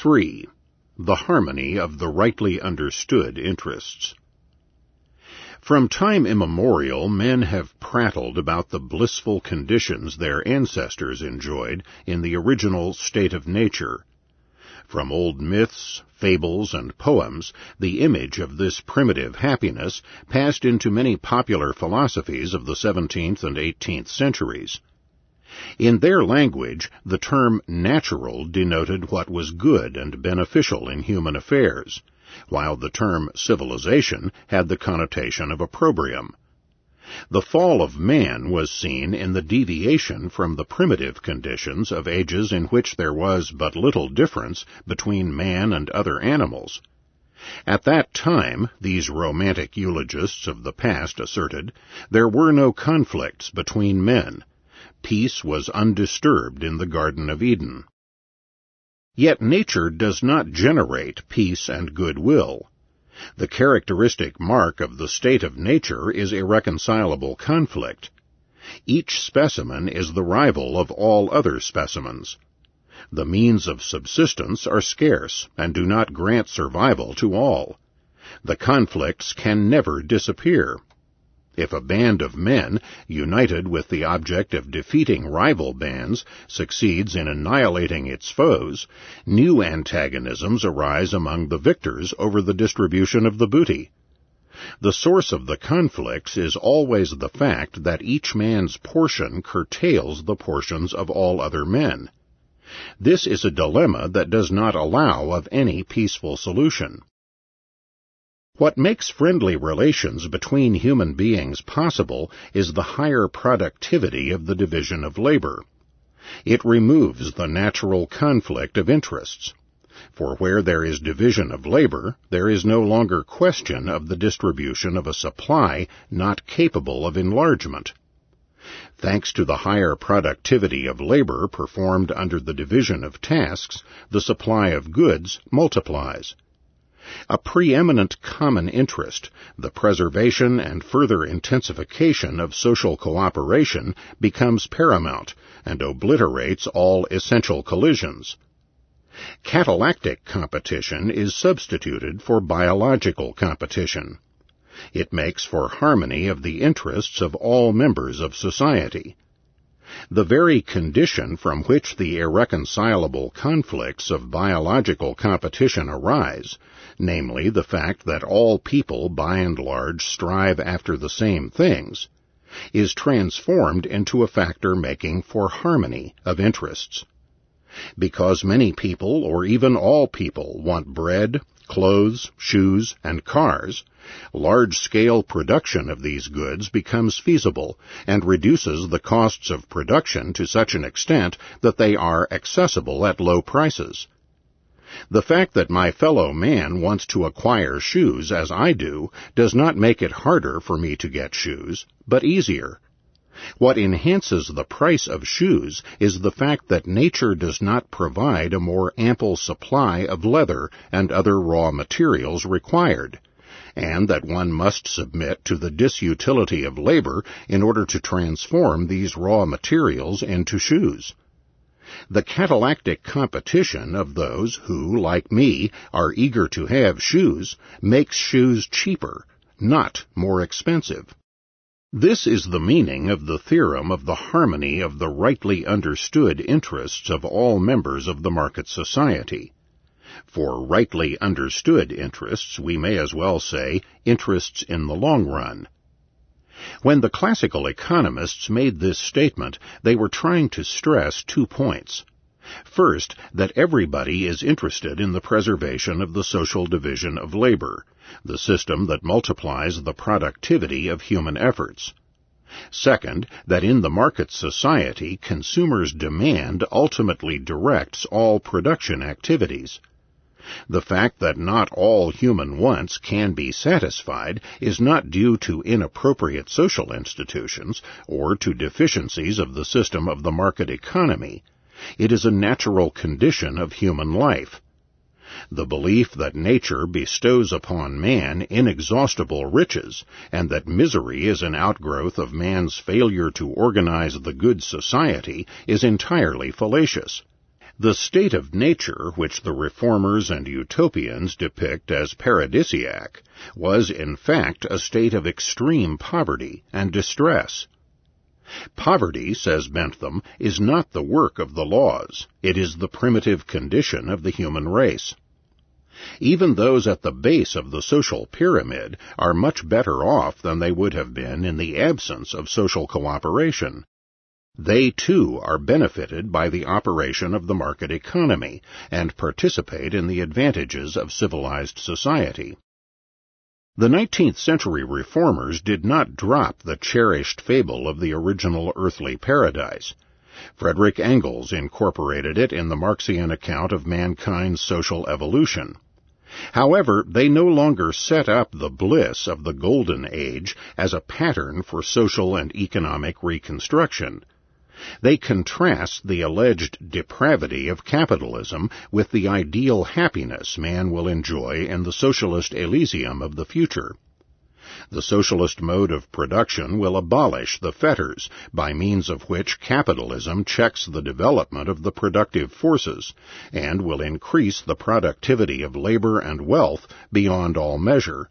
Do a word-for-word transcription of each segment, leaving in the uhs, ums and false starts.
three. The harmony of the rightly understood interests. From time immemorial, men have prattled about the blissful conditions their ancestors enjoyed in the original state of nature. From old myths, fables, and poems, the image of this primitive happiness passed into many popular philosophies of the seventeenth and eighteenth centuries. In their language, the term natural denoted what was good and beneficial in human affairs, while the term civilization had the connotation of opprobrium. The fall of man was seen in the deviation from the primitive conditions of ages in which there was but little difference between man and other animals. At that time, these romantic eulogists of the past asserted, there were no conflicts between men. Peace was undisturbed in the Garden of Eden. Yet nature does not generate peace and goodwill. The characteristic mark of the state of nature is irreconcilable conflict. Each specimen is the rival of all other specimens. The means of subsistence are scarce and do not grant survival to all. The conflicts can never disappear. If a band of men, united with the object of defeating rival bands, succeeds in annihilating its foes, new antagonisms arise among the victors over the distribution of the booty. The source of the conflicts is always the fact that each man's portion curtails the portions of all other men. This is a dilemma that does not allow of any peaceful solution. What makes friendly relations between human beings possible is the higher productivity of the division of labor. It removes the natural conflict of interests. For where there is division of labor, there is no longer question of the distribution of a supply not capable of enlargement. Thanks to the higher productivity of labor performed under the division of tasks, the supply of goods multiplies. A preeminent common interest, the preservation and further intensification of social cooperation, becomes paramount and obliterates all essential collisions. Catalactic competition is substituted for biological competition. It makes for harmony of the interests of all members of society. The very condition from which the irreconcilable conflicts of biological competition arise, namely the fact that all people by and large strive after the same things, is transformed into a factor making for harmony of interests. Because many people, or even all people, want bread, clothes, shoes, and cars, large-scale production of these goods becomes feasible and reduces the costs of production to such an extent that they are accessible at low prices. The fact that my fellow man wants to acquire shoes as I do does not make it harder for me to get shoes, but easier. What enhances the price of shoes is the fact that nature does not provide a more ample supply of leather and other raw materials required, and that one must submit to the disutility of labor in order to transform these raw materials into shoes. The catalactic competition of those who, like me, are eager to have shoes makes shoes cheaper, not more expensive. This is the meaning of the theorem of the harmony of the rightly understood interests of all members of the market society. For rightly understood interests, we may as well say interests in the long run. When the classical economists made this statement, they were trying to stress two points. First, that everybody is interested in the preservation of the social division of labor, the system that multiplies the productivity of human efforts. Second, that in the market society, consumers' demand ultimately directs all production activities. The fact that not all human wants can be satisfied is not due to inappropriate social institutions or to deficiencies of the system of the market economy. It is a natural condition of human life. The belief that nature bestows upon man inexhaustible riches, and that misery is an outgrowth of man's failure to organize the good society, is entirely fallacious. The state of nature, which the reformers and utopians depict as paradisiac, was in fact a state of extreme poverty and distress. Poverty, says Bentham, is not the work of the laws. It is the primitive condition of the human race. Even those at the base of the social pyramid are much better off than they would have been in the absence of social cooperation. They, too, are benefited by the operation of the market economy and participate in the advantages of civilized society. The nineteenth century reformers did not drop the cherished fable of the original earthly paradise. Frederick Engels incorporated it in the Marxian account of mankind's social evolution. However, they no longer set up the bliss of the Golden Age as a pattern for social and economic reconstruction. They contrast the alleged depravity of capitalism with the ideal happiness man will enjoy in the socialist Elysium of the future. The socialist mode of production will abolish the fetters by means of which capitalism checks the development of the productive forces, and will increase the productivity of labor and wealth beyond all measure.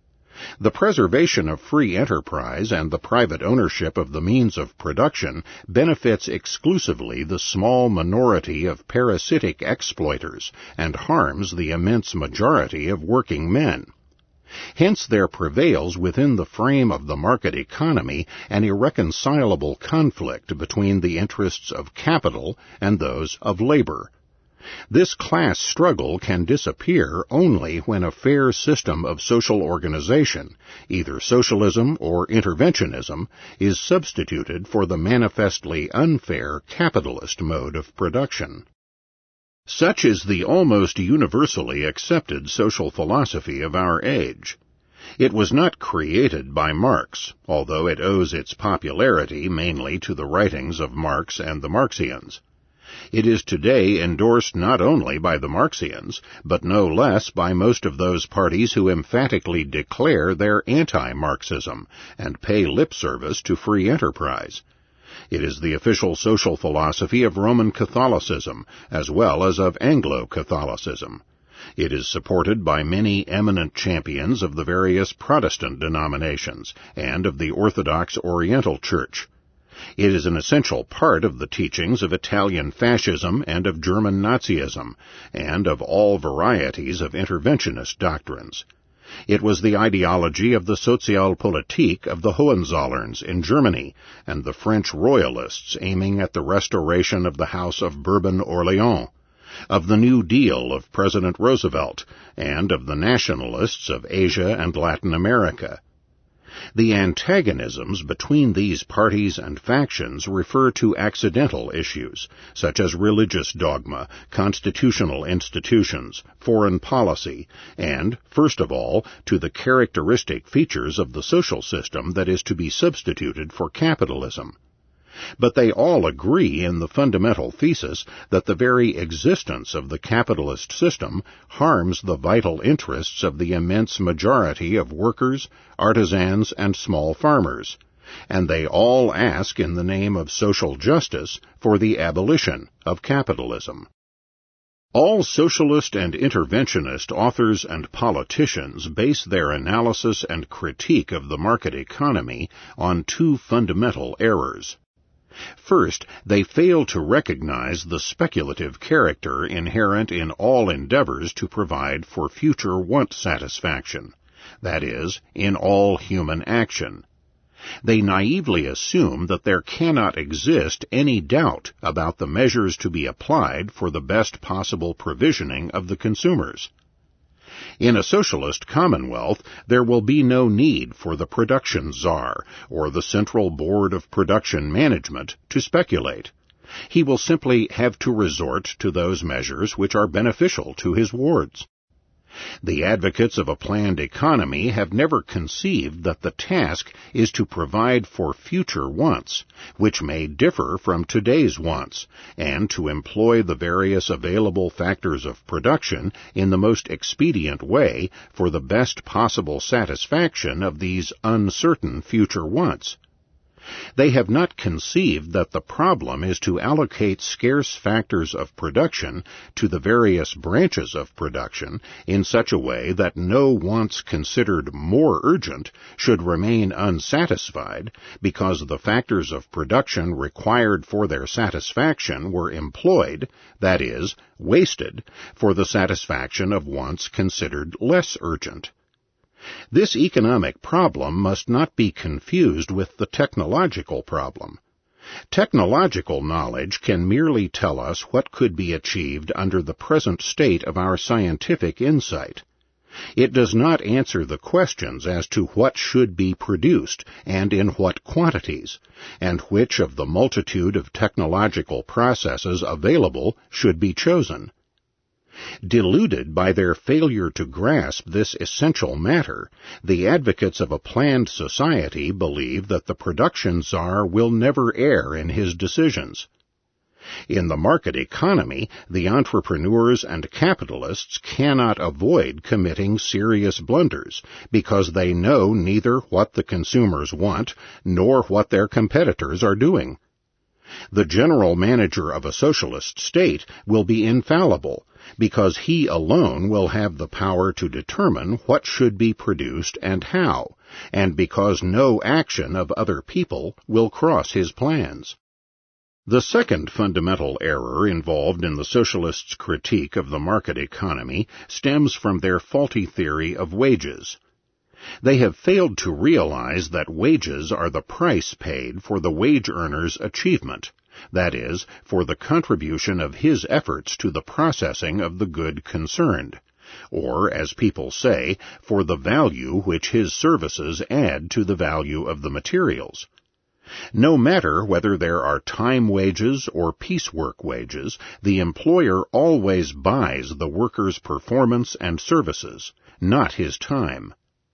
The preservation of free enterprise and the private ownership of the means of production benefits exclusively the small minority of parasitic exploiters and harms the immense majority of working men. Hence there prevails within the frame of the market economy an irreconcilable conflict between the interests of capital and those of labor. This class struggle can disappear only when a fair system of social organization, either socialism or interventionism, is substituted for the manifestly unfair capitalist mode of production. Such is the almost universally accepted social philosophy of our age. It was not created by Marx, although it owes its popularity mainly to the writings of Marx and the Marxians. It is today endorsed not only by the Marxians, but no less by most of those parties who emphatically declare their anti-Marxism and pay lip service to free enterprise. It is the official social philosophy of Roman Catholicism, as well as of Anglo-Catholicism. It is supported by many eminent champions of the various Protestant denominations and of the Orthodox Oriental Church. It is an essential part of the teachings of Italian fascism and of German Nazism, and of all varieties of interventionist doctrines. It was the ideology of the Sozialpolitik of the Hohenzollerns in Germany, and the French Royalists aiming at the restoration of the House of Bourbon-Orléans, of the New Deal of President Roosevelt, and of the nationalists of Asia and Latin America. The antagonisms between these parties and factions refer to accidental issues, such as religious dogma, constitutional institutions, foreign policy, and, first of all, to the characteristic features of the social system that is to be substituted for capitalism. But they all agree in the fundamental thesis that the very existence of the capitalist system harms the vital interests of the immense majority of workers, artisans, and small farmers, and they all ask in the name of social justice for the abolition of capitalism. All socialist and interventionist authors and politicians base their analysis and critique of the market economy on two fundamental errors. First, they fail to recognize the speculative character inherent in all endeavors to provide for future want satisfaction, that is, in all human action. They naively assume that there cannot exist any doubt about the measures to be applied for the best possible provisioning of the consumers. In a socialist commonwealth, there will be no need for the production czar or the Central Board of Production Management to speculate. He will simply have to resort to those measures which are beneficial to his wards. The advocates of a planned economy have never conceived that the task is to provide for future wants, which may differ from today's wants, and to employ the various available factors of production in the most expedient way for the best possible satisfaction of these uncertain future wants. They have not conceived that the problem is to allocate scarce factors of production to the various branches of production in such a way that no wants considered more urgent should remain unsatisfied because the factors of production required for their satisfaction were employed, that is, wasted, for the satisfaction of wants considered less urgent. This economic problem must not be confused with the technological problem. Technological knowledge can merely tell us what could be achieved under the present state of our scientific insight. It does not answer the questions as to what should be produced and in what quantities, and which of the multitude of technological processes available should be chosen. Deluded by their failure to grasp this essential matter, the advocates of a planned society believe that the production czar will never err in his decisions. In the market economy, the entrepreneurs and capitalists cannot avoid committing serious blunders because they know neither what the consumers want nor what their competitors are doing. The general manager of a socialist state will be infallible, because he alone will have the power to determine what should be produced and how, and because no action of other people will cross his plans. The second fundamental error involved in the socialists' critique of the market economy stems from their faulty theory of wages. They have failed to realize that wages are the price paid for the wage earner's achievement, that is, for the contribution of his efforts to the processing of the good concerned, or, as people say, for the value which his services add to the value of the materials. No matter whether there are time wages or piecework wages, the employer always buys the worker's performance and services, not his time.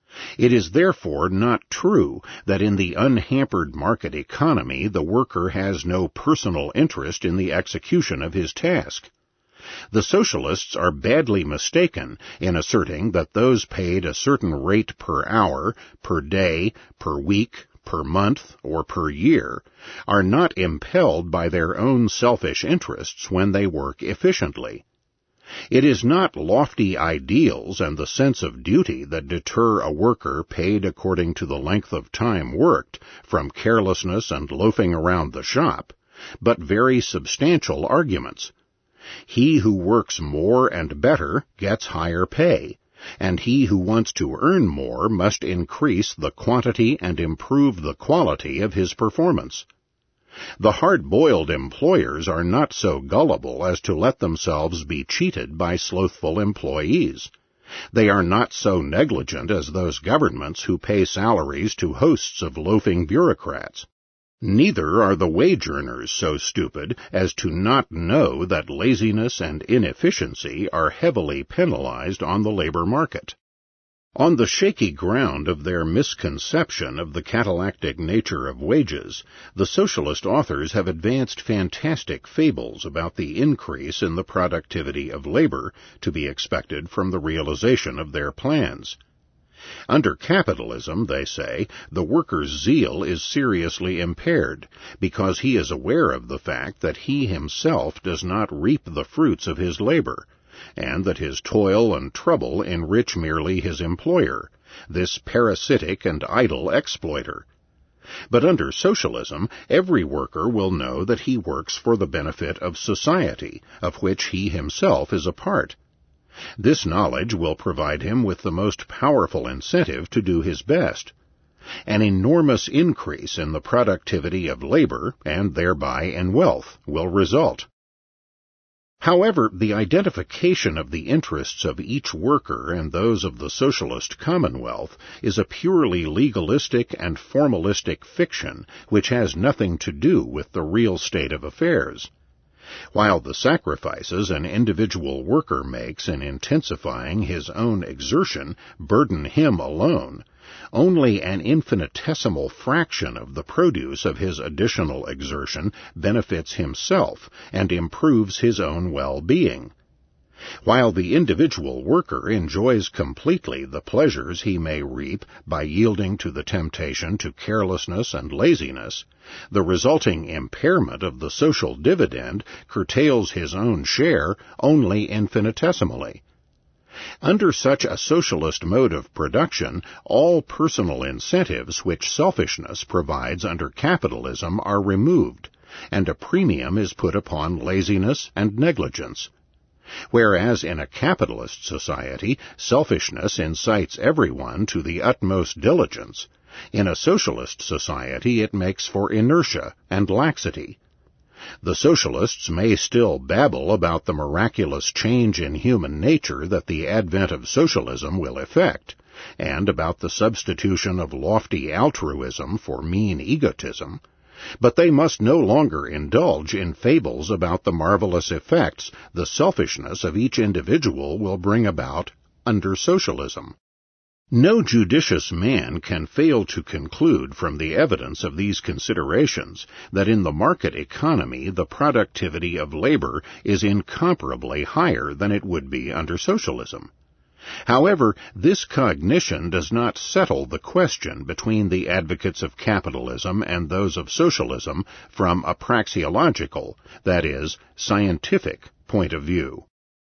It is therefore not true that in the unhampered market economy the worker has no personal interest in the execution of his task. The socialists are badly mistaken in asserting that those paid a certain rate per hour, per day, per week, per month, or per year, are not impelled by their own selfish interests when they work efficiently. It is not lofty ideals and the sense of duty that deter a worker paid according to the length of time worked from carelessness and loafing around the shop, but very substantial arguments. He who works more and better gets higher pay, and he who wants to earn more must increase the quantity and improve the quality of his performance. The hard-boiled employers are not so gullible as to let themselves be cheated by slothful employees. They are not so negligent as those governments who pay salaries to hosts of loafing bureaucrats. Neither are the wage earners so stupid as to not know that laziness and inefficiency are heavily penalized on the labor market. On the shaky ground of their misconception of the catalactic nature of wages, the socialist authors have advanced fantastic fables about the increase in the productivity of labor to be expected from the realization of their plans. Under capitalism, they say, the worker's zeal is seriously impaired, because he is aware of the fact that he himself does not reap the fruits of his labor, and that his toil and trouble enrich merely his employer, this parasitic and idle exploiter. But under socialism, every worker will know that he works for the benefit of society, of which he himself is a part. This knowledge will provide him with the most powerful incentive to do his best. An enormous increase in the productivity of labor, and thereby in wealth, will result. However, the identification of the interests of each worker and those of the socialist commonwealth is a purely legalistic and formalistic fiction which has nothing to do with the real state of affairs. While the sacrifices an individual worker makes in intensifying his own exertion burden him alone, only an infinitesimal fraction of the produce of his additional exertion benefits himself and improves his own well-being. While the individual worker enjoys completely the pleasures he may reap by yielding to the temptation to carelessness and laziness, the resulting impairment of the social dividend curtails his own share only infinitesimally. Under such a socialist mode of production, all personal incentives which selfishness provides under capitalism are removed, and a premium is put upon laziness and negligence. Whereas in a capitalist society, selfishness incites everyone to the utmost diligence, in a socialist society it makes for inertia and laxity. The socialists may still babble about the miraculous change in human nature that the advent of socialism will effect, and about the substitution of lofty altruism for mean egotism, but they must no longer indulge in fables about the marvelous effects the selfishness of each individual will bring about under socialism. No judicious man can fail to conclude from the evidence of these considerations that in the market economy the productivity of labor is incomparably higher than it would be under socialism. However, this cognition does not settle the question between the advocates of capitalism and those of socialism from a praxeological, that is, scientific, point of view.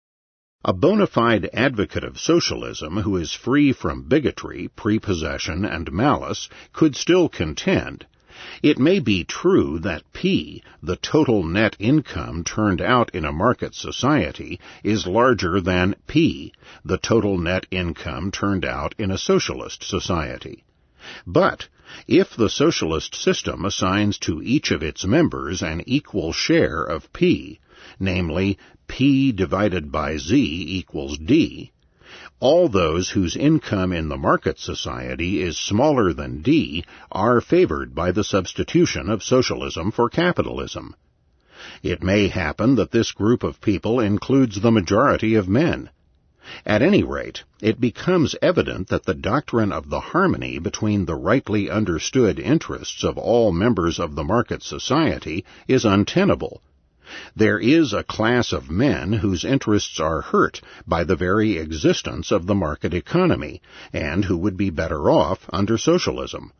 A bona fide advocate of socialism who is free from bigotry, prepossession, and malice could still contend, it may be true that P, the total net income turned out in a market society, is larger than P, the total net income turned out in a socialist society. But if the socialist system assigns to each of its members an equal share of P, namely P divided by Z equals D, all those whose income in the market society is smaller than D are favored by the substitution of socialism for capitalism. It may happen that this group of people includes the majority of men. At any rate, it becomes evident that the doctrine of the harmony between the rightly understood interests of all members of the market society is untenable. There is a class of men whose interests are hurt by the very existence of the market economy, and who would be better off under socialism.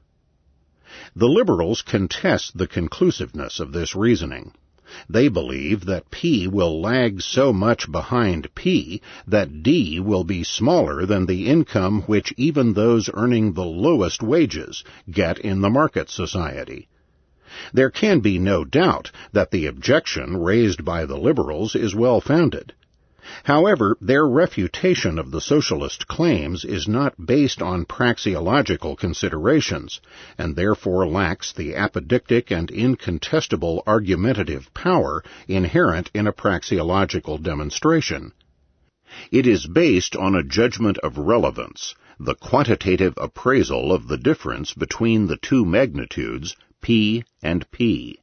The liberals contest the conclusiveness of this reasoning. They believe that P will lag so much behind P that D will be smaller than the income which even those earning the lowest wages get in the market society. There can be no doubt that the objection raised by the liberals is well-founded. However, their refutation of the socialist claims is not based on praxeological considerations, and therefore lacks the apodictic and incontestable argumentative power inherent in a praxeological demonstration. It is based on a judgment of relevance, the quantitative appraisal of the difference between the two magnitudes, P and P.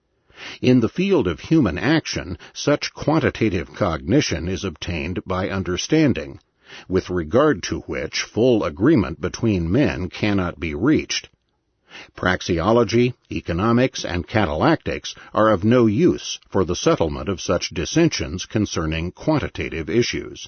In the field of human action, such quantitative cognition is obtained by understanding, with regard to which full agreement between men cannot be reached. Praxeology, economics, and catalactics are of no use for the settlement of such dissensions concerning quantitative issues.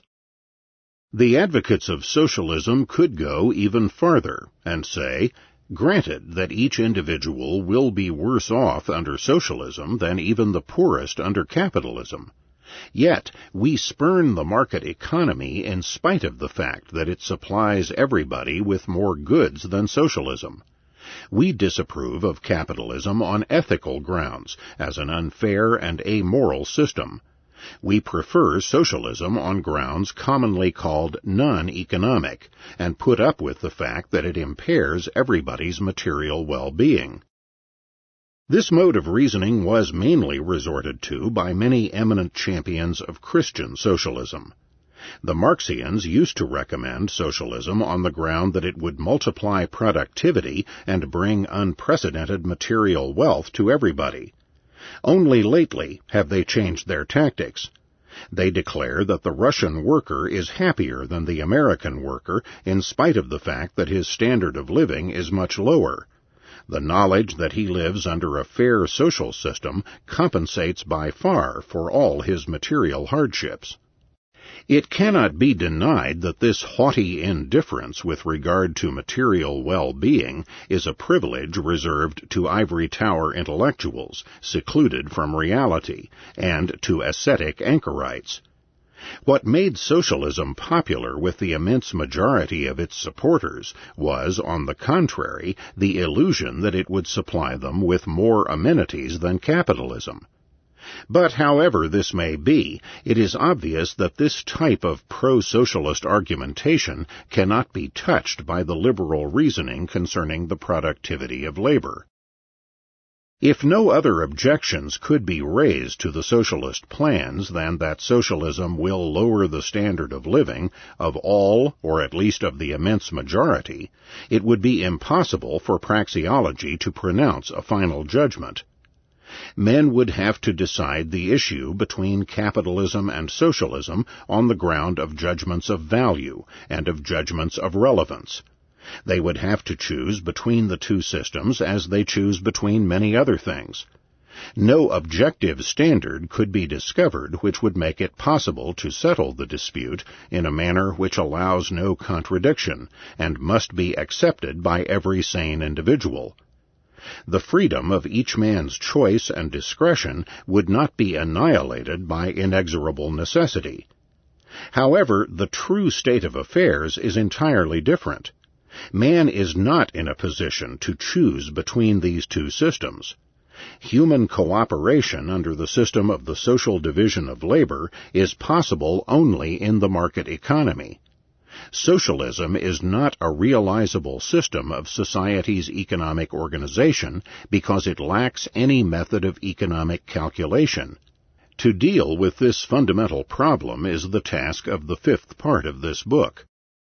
The advocates of socialism could go even farther and say, granted that each individual will be worse off under socialism than even the poorest under capitalism, yet we spurn the market economy in spite of the fact that it supplies everybody with more goods than socialism. We disapprove of capitalism on ethical grounds, as an unfair and amoral system. We prefer socialism on grounds commonly called non-economic, and put up with the fact that it impairs everybody's material well-being. This mode of reasoning was mainly resorted to by many eminent champions of Christian socialism. The Marxians used to recommend socialism on the ground that it would multiply productivity and bring unprecedented material wealth to everybody. Only lately have they changed their tactics. They declare that the Russian worker is happier than the American worker in spite of the fact that his standard of living is much lower. The knowledge that he lives under a fair social system compensates by far for all his material hardships. It cannot be denied that this haughty indifference with regard to material well-being is a privilege reserved to ivory tower intellectuals, secluded from reality, and to ascetic anchorites. What made socialism popular with the immense majority of its supporters was, on the contrary, the illusion that it would supply them with more amenities than capitalism. But however this may be, it is obvious that this type of pro-socialist argumentation cannot be touched by the liberal reasoning concerning the productivity of labor. If no other objections could be raised to the socialist plans than that socialism will lower the standard of living of all, or at least of the immense majority, it would be impossible for praxeology to pronounce a final judgment. Men would have to decide the issue between capitalism and socialism on the ground of judgments of value and of judgments of relevance. They would have to choose between the two systems as they choose between many other things. No objective standard could be discovered which would make it possible to settle the dispute in a manner which allows no contradiction and must be accepted by every sane individual. The freedom of each man's choice and discretion would not be annihilated by inexorable necessity. However, the true state of affairs is entirely different. Man is not in a position to choose between these two systems. Human cooperation under the system of the social division of labor is possible only in the market economy. Socialism is not a realizable system of society's economic organization because it lacks any method of economic calculation. To deal with this fundamental problem is the task of the fifth part of this book.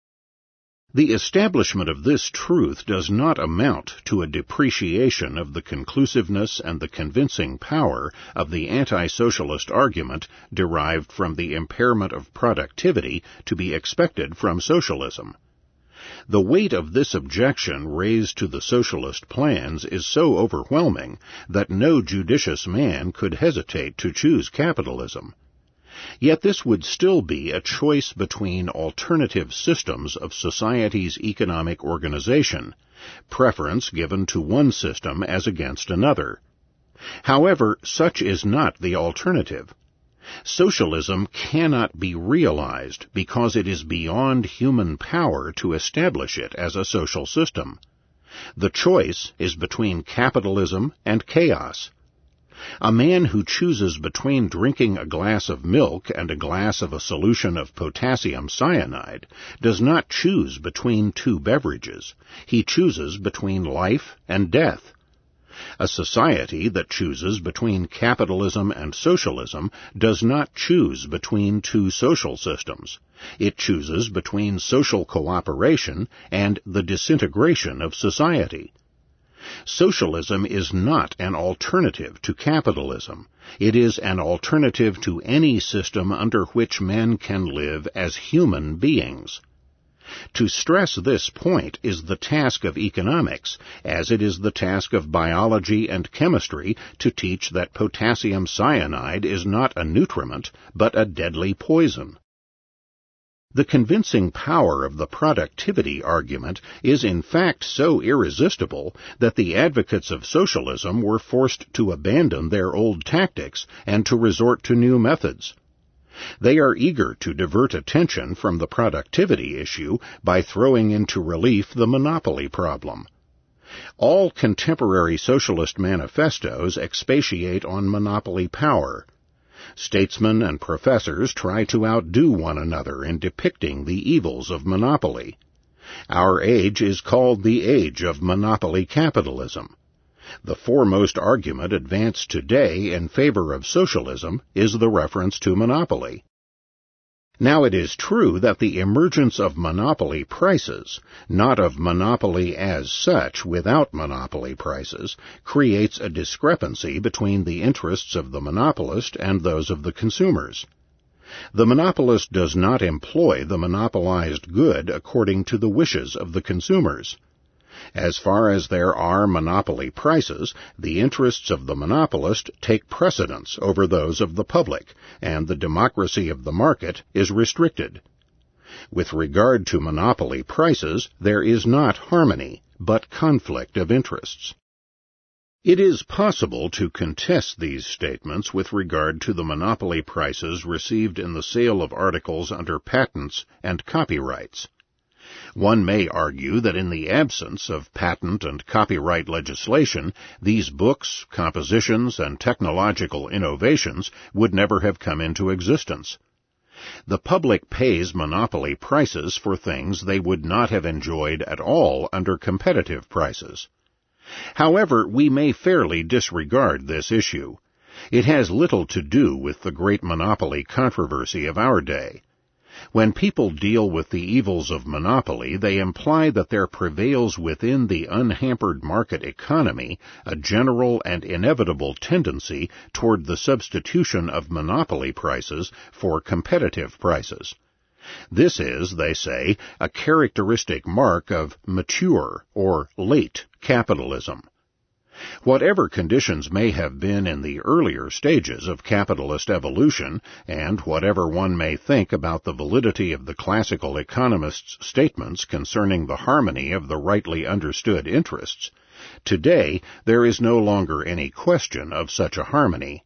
The establishment of this truth does not amount to a depreciation of the conclusiveness and the convincing power of the anti-socialist argument derived from the impairment of productivity to be expected from socialism. The weight of this objection raised to the socialist plans is so overwhelming that no judicious man could hesitate to choose capitalism. Yet this would still be a choice between alternative systems of society's economic organization, preference given to one system as against another. However, such is not the alternative. Socialism cannot be realized because it is beyond human power to establish it as a social system. The choice is between capitalism and chaos. A man who chooses between drinking a glass of milk and a glass of a solution of potassium cyanide does not choose between two beverages. He chooses between life and death. A society that chooses between capitalism and socialism does not choose between two social systems. It chooses between social cooperation and the disintegration of society. Socialism is not an alternative to capitalism. It is an alternative to any system under which men can live as human beings. To stress this point is the task of economics, as it is the task of biology and chemistry to teach that potassium cyanide is not a nutriment, but a deadly poison. The convincing power of the productivity argument is in fact so irresistible that the advocates of socialism were forced to abandon their old tactics and to resort to new methods. They are eager to divert attention from the productivity issue by throwing into relief the monopoly problem. All contemporary socialist manifestos expatiate on monopoly power. Statesmen and professors try to outdo one another in depicting the evils of monopoly. Our age is called the age of monopoly capitalism. The foremost argument advanced today in favor of socialism is the reference to monopoly. Now it is true that the emergence of monopoly prices, not of monopoly as such without monopoly prices, creates a discrepancy between the interests of the monopolist and those of the consumers. The monopolist does not employ the monopolized good according to the wishes of the consumers. As far as there are monopoly prices, the interests of the monopolist take precedence over those of the public, and the democracy of the market is restricted. With regard to monopoly prices, there is not harmony, but conflict of interests. It is possible to contest these statements with regard to the monopoly prices received in the sale of articles under patents and copyrights. One may argue that in the absence of patent and copyright legislation, these books, compositions, and technological innovations would never have come into existence. The public pays monopoly prices for things they would not have enjoyed at all under competitive prices. However, we may fairly disregard this issue. It has little to do with the great monopoly controversy of our day. When people deal with the evils of monopoly, they imply that there prevails within the unhampered market economy a general and inevitable tendency toward the substitution of monopoly prices for competitive prices. This is, they say, a characteristic mark of mature or late capitalism. Whatever conditions may have been in the earlier stages of capitalist evolution, and whatever one may think about the validity of the classical economists' statements concerning the harmony of the rightly understood interests, today there is no longer any question of such a harmony.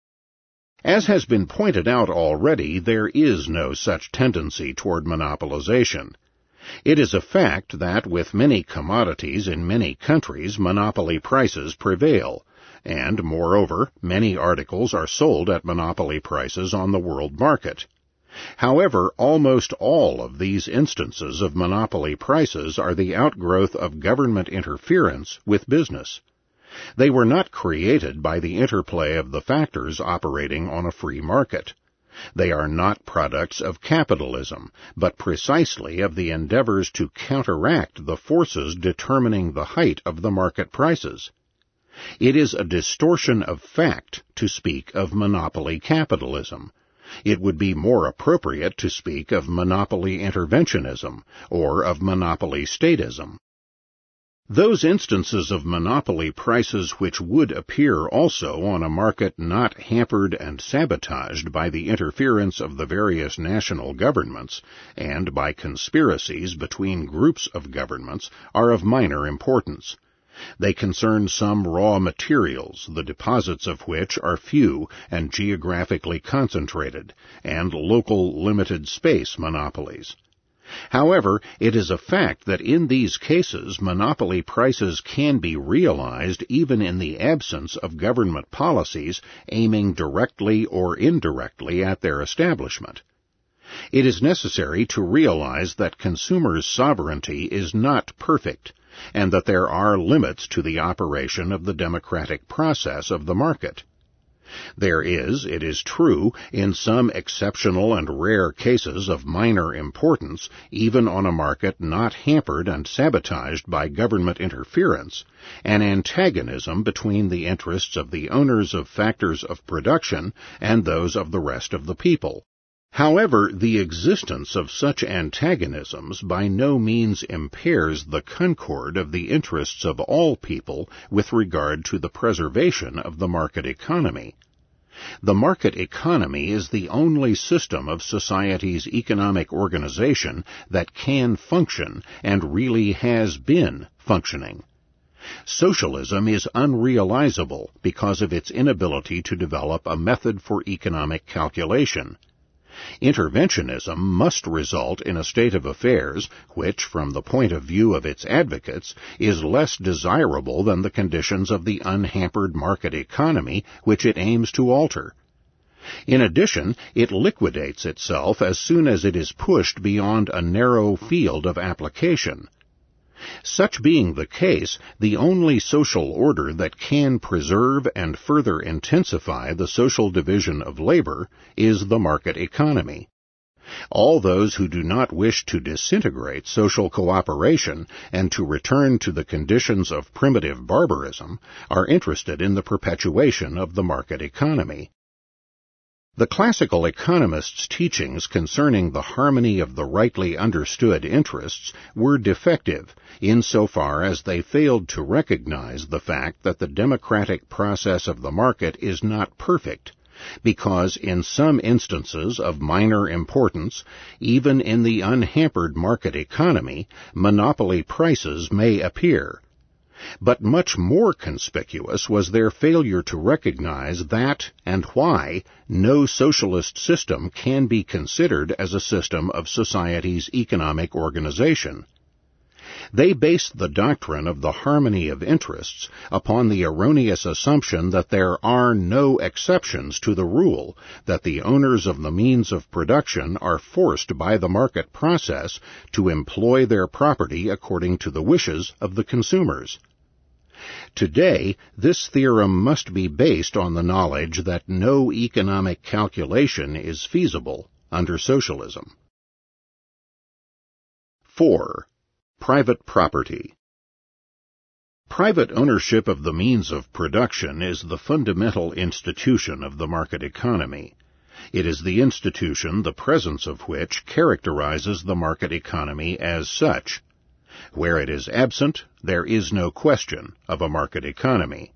As has been pointed out already, there is no such tendency toward monopolization. It is a fact that with many commodities in many countries, monopoly prices prevail, and, moreover, many articles are sold at monopoly prices on the world market. However, almost all of these instances of monopoly prices are the outgrowth of government interference with business. They were not created by the interplay of the factors operating on a free market. They are not products of capitalism, but precisely of the endeavors to counteract the forces determining the height of the market prices. It is a distortion of fact to speak of monopoly capitalism. It would be more appropriate to speak of monopoly interventionism, or of monopoly statism. Those instances of monopoly prices which would appear also on a market not hampered and sabotaged by the interference of the various national governments and by conspiracies between groups of governments are of minor importance. They concern some raw materials, the deposits of which are few and geographically concentrated, and local limited space monopolies. However, it is a fact that in these cases monopoly prices can be realized even in the absence of government policies aiming directly or indirectly at their establishment. It is necessary to realize that consumers' sovereignty is not perfect, and that there are limits to the operation of the democratic process of the market. There is, it is true, in some exceptional and rare cases of minor importance, even on a market not hampered and sabotaged by government interference, an antagonism between the interests of the owners of factors of production and those of the rest of the people. However, the existence of such antagonisms by no means impairs the concord of the interests of all people with regard to the preservation of the market economy. The market economy is the only system of society's economic organization that can function and really has been functioning. Socialism is unrealizable because of its inability to develop a method for economic calculation. Interventionism must result in a state of affairs which, from the point of view of its advocates, is less desirable than the conditions of the unhampered market economy which it aims to alter. In addition, it liquidates itself as soon as it is pushed beyond a narrow field of application. Such being the case, the only social order that can preserve and further intensify the social division of labor is the market economy. All those who do not wish to disintegrate social cooperation and to return to the conditions of primitive barbarism are interested in the perpetuation of the market economy. The classical economists' teachings concerning the harmony of the rightly understood interests were defective insofar as they failed to recognize the fact that the democratic process of the market is not perfect, because in some instances of minor importance, even in the unhampered market economy, monopoly prices may appear. But much more conspicuous was their failure to recognize that and why no socialist system can be considered as a system of society's economic organization. They based the doctrine of the harmony of interests upon the erroneous assumption that there are no exceptions to the rule, that the owners of the means of production are forced by the market process to employ their property according to the wishes of the consumers. Today, this theorem must be based on the knowledge that no economic calculation is feasible under socialism. four. Private property. Private ownership of the means of production is the fundamental institution of the market economy. It is the institution the presence of which characterizes the market economy as such. Where it is absent, there is no question of a market economy.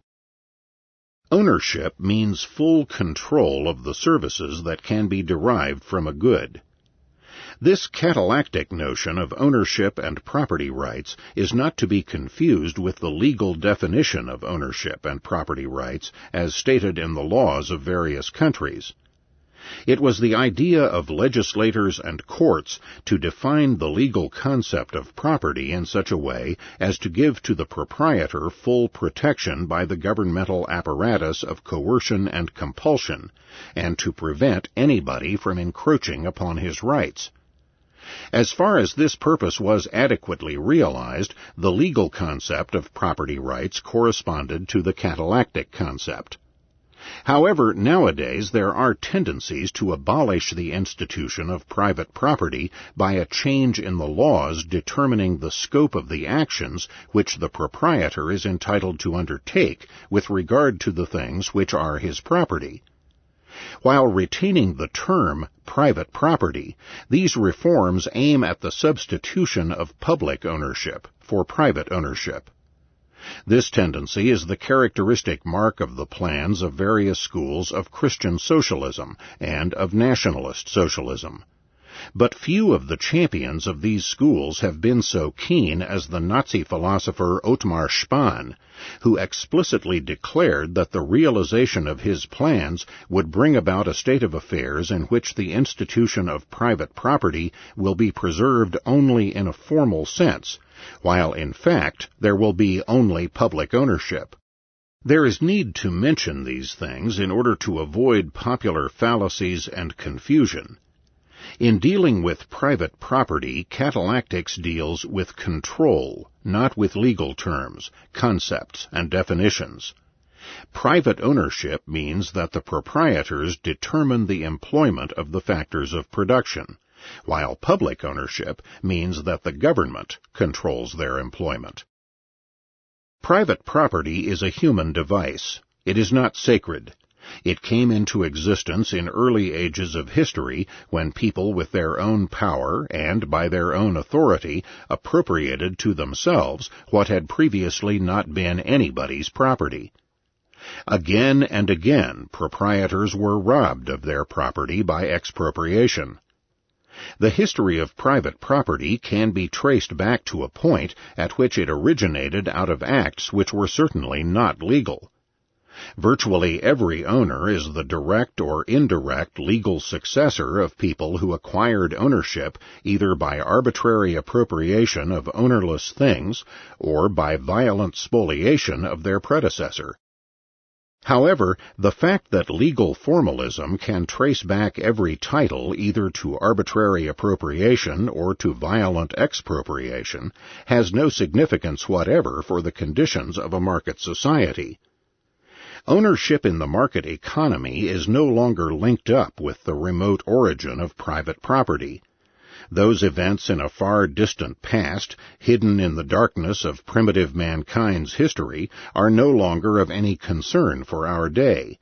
Ownership means full control of the services that can be derived from a good. This catalactic notion of ownership and property rights is not to be confused with the legal definition of ownership and property rights as stated in the laws of various countries. It was the idea of legislators and courts to define the legal concept of property in such a way as to give to the proprietor full protection by the governmental apparatus of coercion and compulsion, and to prevent anybody from encroaching upon his rights. As far as this purpose was adequately realized, the legal concept of property rights corresponded to the catalactic concept. However, nowadays there are tendencies to abolish the institution of private property by a change in the laws determining the scope of the actions which the proprietor is entitled to undertake with regard to the things which are his property. While retaining the term private property, these reforms aim at the substitution of public ownership for private ownership. This tendency is the characteristic mark of the plans of various schools of Christian socialism and of nationalist socialism. But few of the champions of these schools have been so keen as the Nazi philosopher Otmar Spahn, who explicitly declared that the realization of his plans would bring about a state of affairs in which the institution of private property will be preserved only in a formal sense, while in fact there will be only public ownership. There is need to mention these things in order to avoid popular fallacies and confusion. In dealing with private property, catalactics deals with control, not with legal terms, concepts, and definitions. Private ownership means that the proprietors determine the employment of the factors of production, while public ownership means that the government controls their employment. Private property is a human device. It is not sacred. It came into existence in early ages of history when people with their own power and by their own authority appropriated to themselves what had previously not been anybody's property. Again and again proprietors were robbed of their property by expropriation. The history of private property can be traced back to a point at which it originated out of acts which were certainly not legal. Virtually every owner is the direct or indirect legal successor of people who acquired ownership either by arbitrary appropriation of ownerless things or by violent spoliation of their predecessor. However, the fact that legal formalism can trace back every title either to arbitrary appropriation or to violent expropriation has no significance whatever for the conditions of a market society. Ownership in the market economy is no longer linked up with the remote origin of private property. Those events in a far distant past, hidden in the darkness of primitive mankind's history, are no longer of any concern for our day.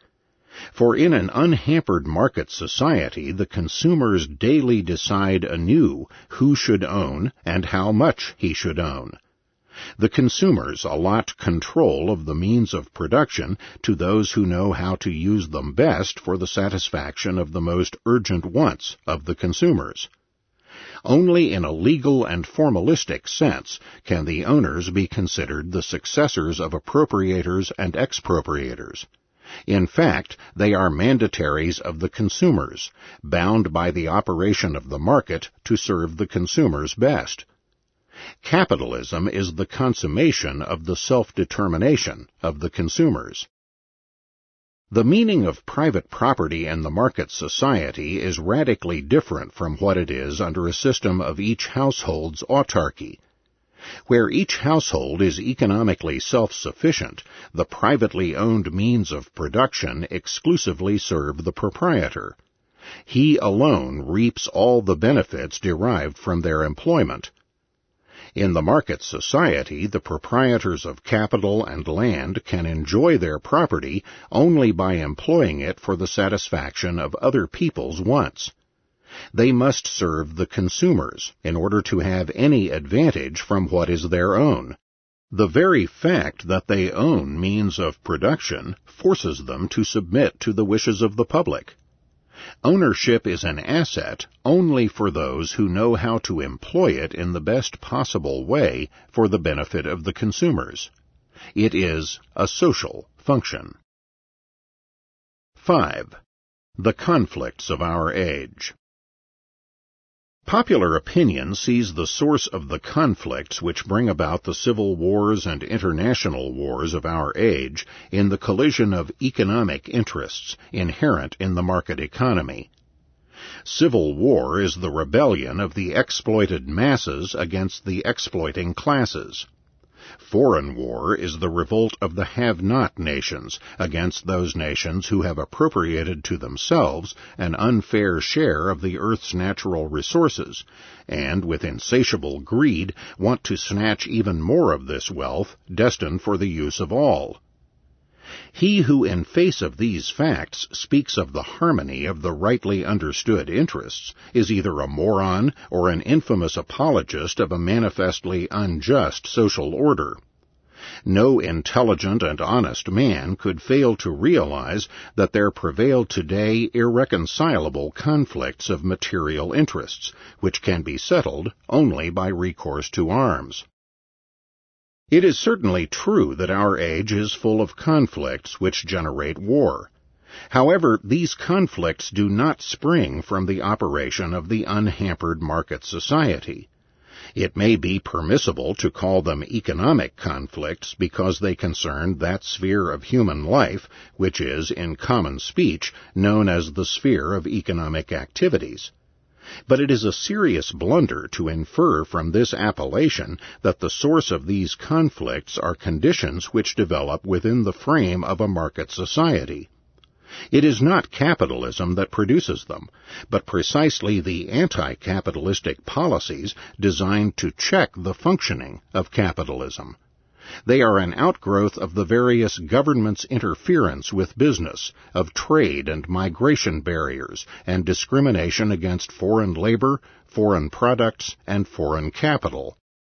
For in an unhampered market society, the consumers daily decide anew who should own and how much he should own. The consumers allot control of the means of production to those who know how to use them best for the satisfaction of the most urgent wants of the consumers. Only in a legal and formalistic sense can the owners be considered the successors of appropriators and expropriators. In fact, they are mandataries of the consumers, bound by the operation of the market to serve the consumers best. Capitalism is the consummation of the self-determination of the consumers. The meaning of private property in the market society is radically different from what it is under a system of each household's autarky. Where each household is economically self-sufficient, the privately owned means of production exclusively serve the proprietor. He alone reaps all the benefits derived from their employment. In the market society, the proprietors of capital and land can enjoy their property only by employing it for the satisfaction of other people's wants. They must serve the consumers in order to have any advantage from what is their own. The very fact that they own means of production forces them to submit to the wishes of the public. Ownership is an asset only for those who know how to employ it in the best possible way for the benefit of the consumers. It is a social function. five. The conflicts of our age. Popular opinion sees the source of the conflicts which bring about the civil wars and international wars of our age in the collision of economic interests inherent in the market economy. Civil war is the rebellion of the exploited masses against the exploiting classes. Foreign war is the revolt of the have-not nations against those nations who have appropriated to themselves an unfair share of the earth's natural resources, and with insatiable greed want to snatch even more of this wealth destined for the use of all. He who in face of these facts speaks of the harmony of the rightly understood interests is either a moron or an infamous apologist of a manifestly unjust social order. No intelligent and honest man could fail to realize that there prevail today irreconcilable conflicts of material interests, which can be settled only by recourse to arms. It is certainly true that our age is full of conflicts which generate war. However, these conflicts do not spring from the operation of the unhampered market society. It may be permissible to call them economic conflicts because they concern that sphere of human life which is, in common speech, known as the sphere of economic activities. But it is a serious blunder to infer from this appellation that the source of these conflicts are conditions which develop within the frame of a market society. It is not capitalism that produces them, but precisely the anti-capitalistic policies designed to check the functioning of capitalism. They are an outgrowth of the various governments' interference with business, of trade and migration barriers, and discrimination against foreign labor, foreign products, and foreign capital.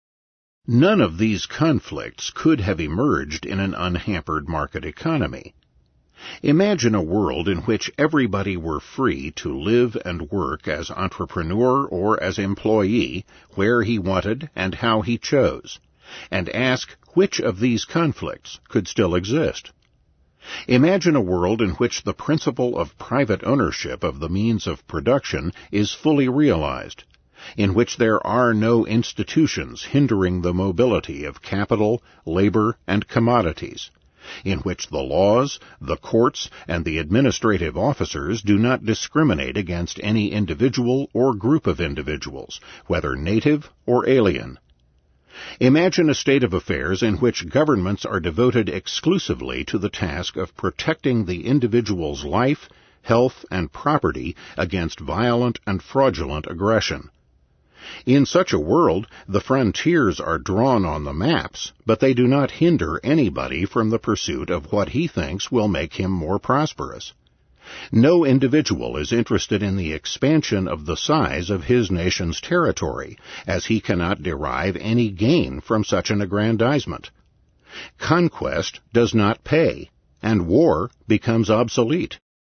None of these conflicts could have emerged in an unhampered market economy. Imagine a world in which everybody were free to live and work as entrepreneur or as employee, where he wanted and how he chose, and ask which of these conflicts could still exist. Imagine a world in which the principle of private ownership of the means of production is fully realized, in which there are no institutions hindering the mobility of capital, labor, and commodities, in which the laws, the courts, and the administrative officers do not discriminate against any individual or group of individuals, whether native or alien. Imagine a state of affairs in which governments are devoted exclusively to the task of protecting the individual's life, health, and property against violent and fraudulent aggression. In such a world, the frontiers are drawn on the maps, but they do not hinder anybody from the pursuit of what he thinks will make him more prosperous. No individual is interested in the expansion of the size of his nation's territory, as he cannot derive any gain from such an aggrandizement. Conquest does not pay, and war becomes obsolete.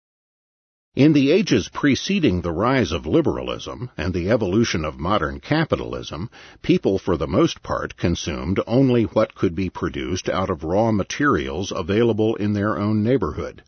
In the ages preceding the rise of liberalism and the evolution of modern capitalism, people for the most part consumed only what could be produced out of raw materials available in their own neighborhood.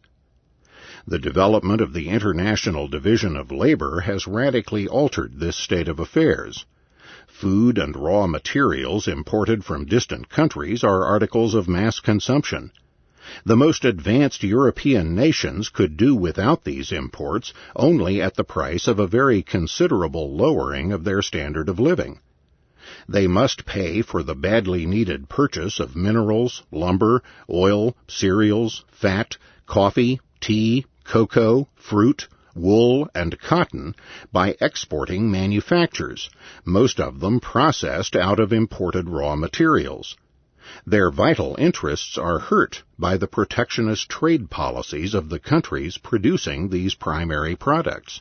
The development of the International Division of Labor has radically altered this state of affairs. Food and raw materials imported from distant countries are articles of mass consumption. The most advanced European nations could do without these imports only at the price of a very considerable lowering of their standard of living. They must pay for the badly needed purchase of minerals, lumber, oil, cereals, fat, coffee, tea, cocoa, fruit, wool, and cotton by exporting manufactures, most of them processed out of imported raw materials. Their vital interests are hurt by the protectionist trade policies of the countries producing these primary products.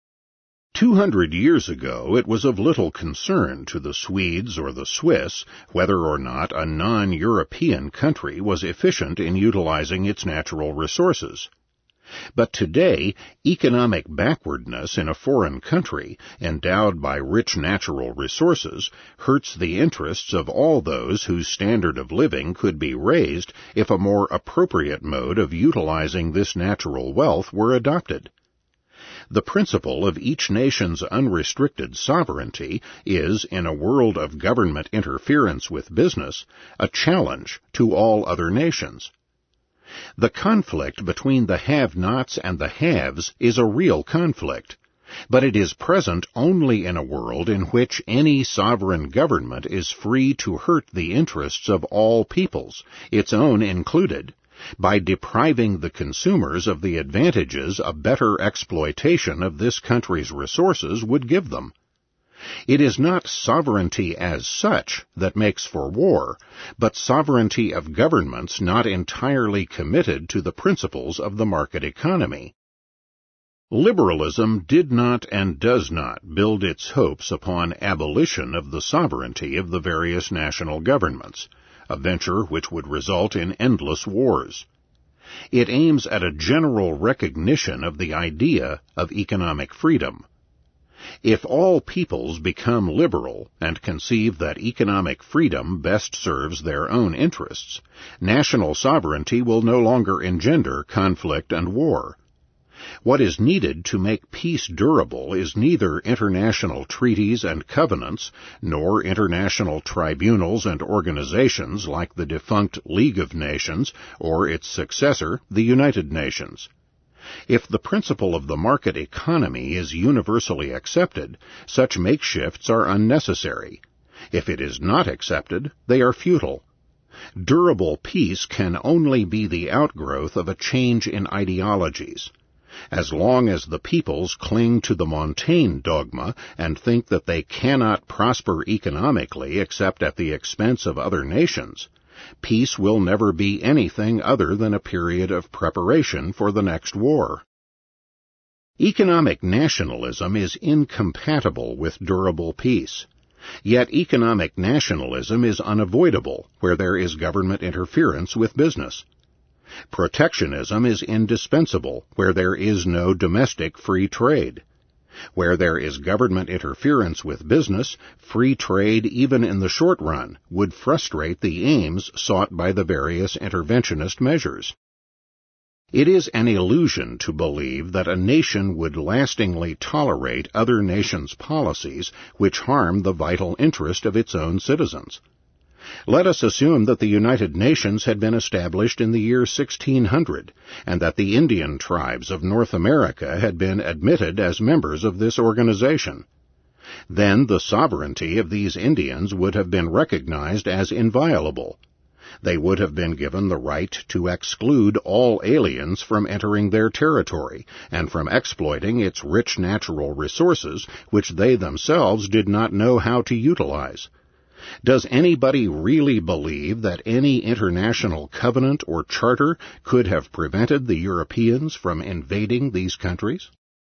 Two hundred years ago, it was of little concern to the Swedes or the Swiss whether or not a non-European country was efficient in utilizing its natural resources. But today, economic backwardness in a foreign country, endowed by rich natural resources, hurts the interests of all those whose standard of living could be raised if a more appropriate mode of utilizing this natural wealth were adopted. The principle of each nation's unrestricted sovereignty is, in a world of government interference with business, a challenge to all other nations. The conflict between the have-nots and the haves is a real conflict, but it is present only in a world in which any sovereign government is free to hurt the interests of all peoples, its own included, by depriving the consumers of the advantages a better exploitation of this country's resources would give them. It is not sovereignty as such that makes for war, but sovereignty of governments not entirely committed to the principles of the market economy. Liberalism did not and does not build its hopes upon abolition of the sovereignty of the various national governments, a venture which would result in endless wars. It aims at a general recognition of the idea of economic freedom. If all peoples become liberal and conceive that economic freedom best serves their own interests, national sovereignty will no longer engender conflict and war. What is needed to make peace durable is neither international treaties and covenants, nor international tribunals and organizations like the defunct League of Nations or its successor, the United Nations. If the principle of the market economy is universally accepted, such makeshifts are unnecessary. If it is not accepted, they are futile. Durable peace can only be the outgrowth of a change in ideologies. As long as the peoples cling to the Montaigne dogma and think that they cannot prosper economically except at the expense of other nations, peace will never be anything other than a period of preparation for the next war. Economic nationalism is incompatible with durable peace. Yet economic nationalism is unavoidable where there is government interference with business. Protectionism is indispensable where there is no domestic free trade. Where there is government interference with business, free trade, even in the short run, would frustrate the aims sought by the various interventionist measures. It is an illusion to believe that a nation would lastingly tolerate other nations' policies which harm the vital interest of its own citizens. Let us assume that the United Nations had been established in the year sixteen hundred, and that the Indian tribes of North America had been admitted as members of this organization. Then the sovereignty of these Indians would have been recognized as inviolable. They would have been given the right to exclude all aliens from entering their territory, and from exploiting its rich natural resources, which they themselves did not know how to utilize. Does anybody really believe that any international covenant or charter could have prevented the Europeans from invading these countries?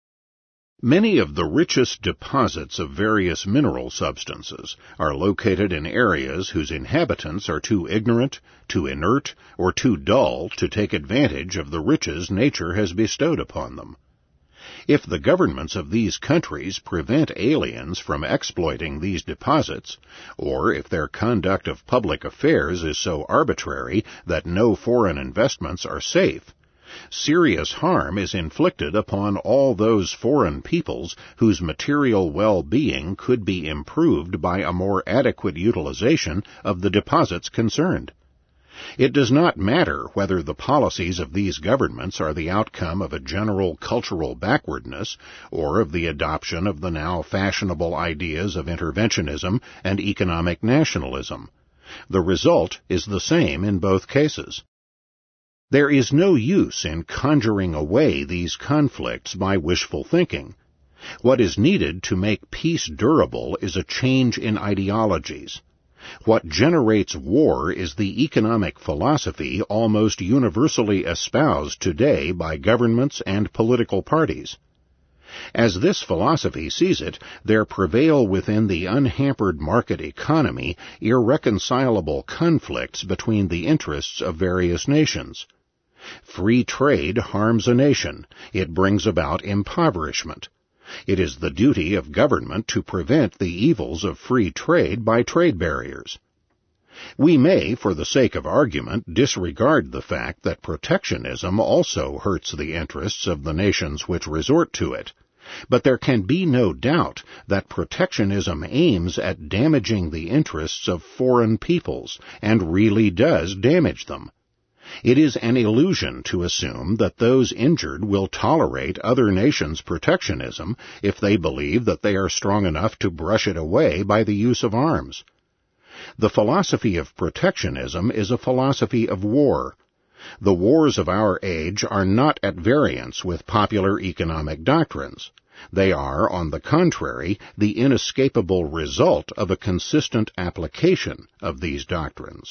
Many of the richest deposits of various mineral substances are located in areas whose inhabitants are too ignorant, too inert, or too dull to take advantage of the riches nature has bestowed upon them. If the governments of these countries prevent aliens from exploiting these deposits, or if their conduct of public affairs is so arbitrary that no foreign investments are safe, serious harm is inflicted upon all those foreign peoples whose material well-being could be improved by a more adequate utilization of the deposits concerned. It does not matter whether the policies of these governments are the outcome of a general cultural backwardness or of the adoption of the now fashionable ideas of interventionism and economic nationalism. The result is the same in both cases. There is no use in conjuring away these conflicts by wishful thinking. What is needed to make peace durable is a change in ideologies. What generates war is the economic philosophy almost universally espoused today by governments and political parties. As this philosophy sees it, there prevail within the unhampered market economy irreconcilable conflicts between the interests of various nations. Free trade harms a nation. It brings about impoverishment. It is the duty of government to prevent the evils of free trade by trade barriers. We may, for the sake of argument, disregard the fact that protectionism also hurts the interests of the nations which resort to it, but there can be no doubt that protectionism aims at damaging the interests of foreign peoples, and really does damage them. It is an illusion to assume that those injured will tolerate other nations' protectionism if they believe that they are strong enough to brush it away by the use of arms. The philosophy of protectionism is a philosophy of war. The wars of our age are not at variance with popular economic doctrines. They are, on the contrary, the inescapable result of a consistent application of these doctrines.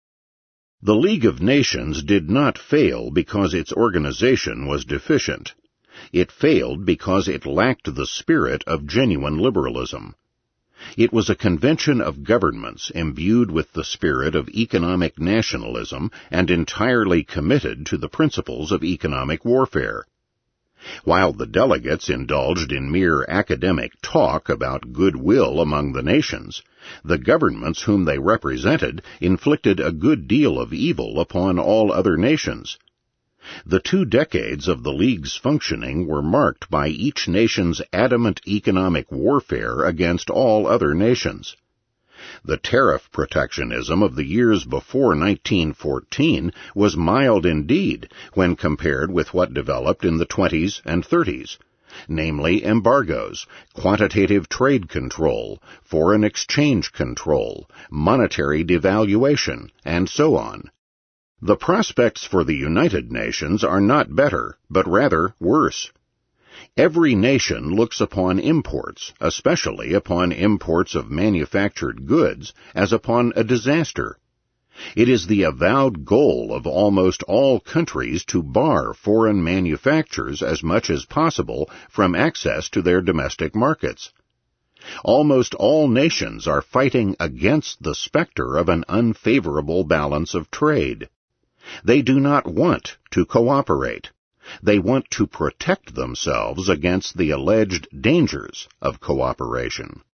The League of Nations did not fail because its organization was deficient. It failed because it lacked the spirit of genuine liberalism. It was a convention of governments imbued with the spirit of economic nationalism and entirely committed to the principles of economic warfare. While the delegates indulged in mere academic talk about goodwill among the nations, the governments whom they represented inflicted a good deal of evil upon all other nations. The two decades of the League's functioning were marked by each nation's adamant economic warfare against all other nations. The tariff protectionism of the years before nineteen fourteen was mild indeed when compared with what developed in the twenties and thirties, namely embargoes, quantitative trade control, foreign exchange control, monetary devaluation, and so on. The prospects for the United Nations are not better, but rather worse. Every nation looks upon imports, especially upon imports of manufactured goods, as upon a disaster. It is the avowed goal of almost all countries to bar foreign manufactures as much as possible from access to their domestic markets. Almost all nations are fighting against the specter of an unfavorable balance of trade. They do not want to cooperate. They want to protect themselves against the alleged dangers of cooperation.